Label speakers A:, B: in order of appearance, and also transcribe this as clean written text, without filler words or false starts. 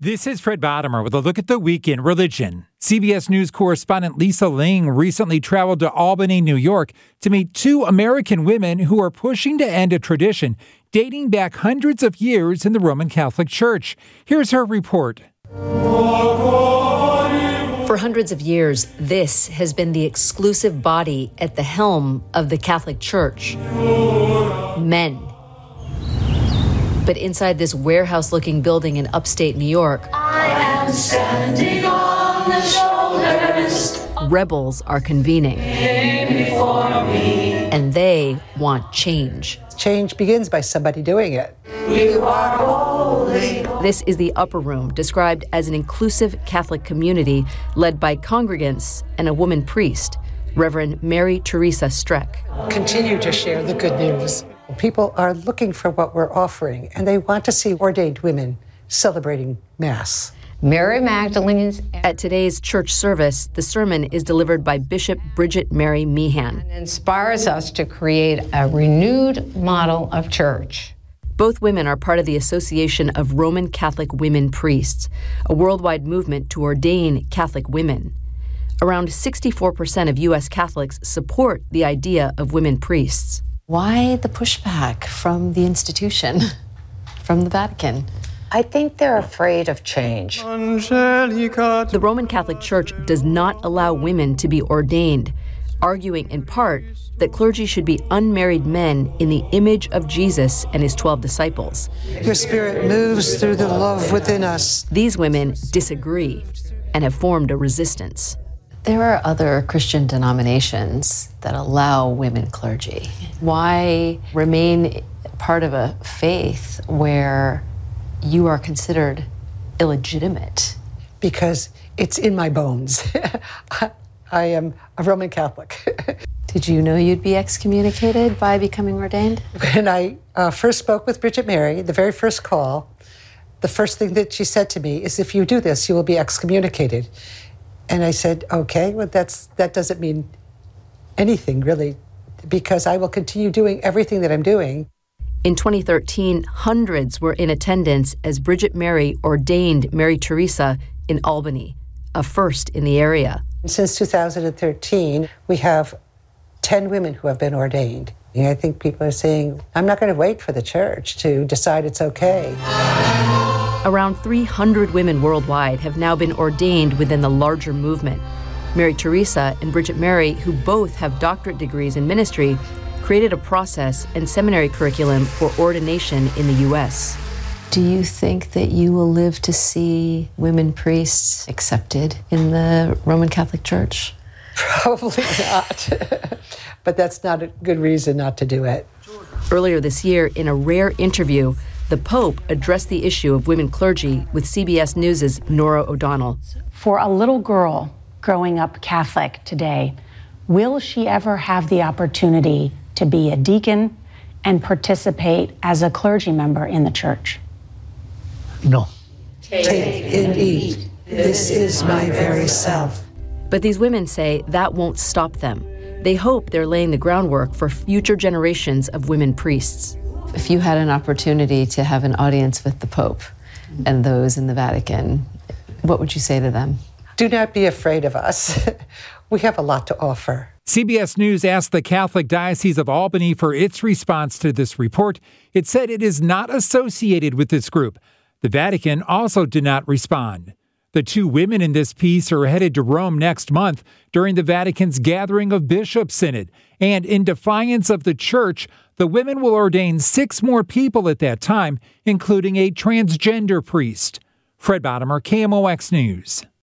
A: This is Fred Bottomer with a look at the week in religion. CBS News correspondent Lisa Ling recently traveled to Albany, New York to meet two American women who are pushing to end a tradition dating back hundreds of years in the Roman Catholic Church. Here's her report.
B: For hundreds of years, this has been the exclusive body at the helm of the Catholic Church. Men. But inside this warehouse-looking building in upstate New York, I am standing on the shoulders. Rebels are convening. And they want change.
C: Change begins by somebody doing it.
B: You are holy. This is the Upper Room, described as an inclusive Catholic community led by congregants and a woman priest, Reverend Mary Teresa Streck.
C: Continue to share the good news. People are looking for what we're offering, and they want to see ordained women celebrating Mass.
D: Mary Magdalene.
B: At today's church service, the sermon is delivered by Bishop Bridget Mary Meehan.
D: It inspires us to create a renewed model of church.
B: Both women are part of the Association of Roman Catholic Women Priests, a worldwide movement to ordain Catholic women. Around 64% of U.S. Catholics support the idea of women priests.
E: Why the pushback from the institution, from the Vatican?
F: I think they're afraid of change.
B: The Roman Catholic Church does not allow women to be ordained, arguing in part that clergy should be unmarried men in the image of Jesus and his 12 disciples.
C: Your spirit moves through the love within us.
B: These women disagree and have formed a resistance.
E: There are other Christian denominations that allow women clergy. Why remain part of a faith where you are considered illegitimate?
C: Because it's in my bones. I am a Roman Catholic.
E: Did you know you'd be excommunicated by becoming ordained?
C: When I first spoke with Bridget Mary, the very first call, the first thing that she said to me is, if you do this, you will be excommunicated. And I said, okay, well, that doesn't mean anything, really, because I will continue doing everything that I'm doing.
B: In 2013, hundreds were in attendance as Bridget Mary ordained Mary Teresa in Albany, a first in the area.
C: Since 2013, we have 10 women who have been ordained. And I think people are saying, I'm not going to wait for the church to decide it's okay.
B: Around 300 women worldwide have now been ordained within the larger movement. Mary Teresa and Bridget Mary, who both have doctorate degrees in ministry, created a process and seminary curriculum for ordination in the U.S.
E: Do you think that you will live to see women priests accepted in the Roman Catholic Church?
C: Probably not. But that's not a good reason not to do it.
B: Earlier this year, in a rare interview, the Pope addressed the issue of women clergy with CBS News' Norah O'Donnell.
G: For a little girl growing up Catholic today, will she ever have the opportunity to be a deacon and participate as a clergy member in the church?
C: No. Take and eat. This is my very self.
B: But these women say that won't stop them. They hope they're laying the groundwork for future generations of women priests.
E: If you had an opportunity to have an audience with the Pope and those in the Vatican, what would you say to them?
C: Do not be afraid of us. We have a lot to offer.
A: CBS News asked the Catholic Diocese of Albany for its response to this report. It said it is not associated with this group. The Vatican also did not respond. The two women in this piece are headed to Rome next month during the Vatican's gathering of Bishops' Synod. And in defiance of the Church, the women will ordain 6 more people at that time, including a transgender priest. Fred Bottomer, KMOX News.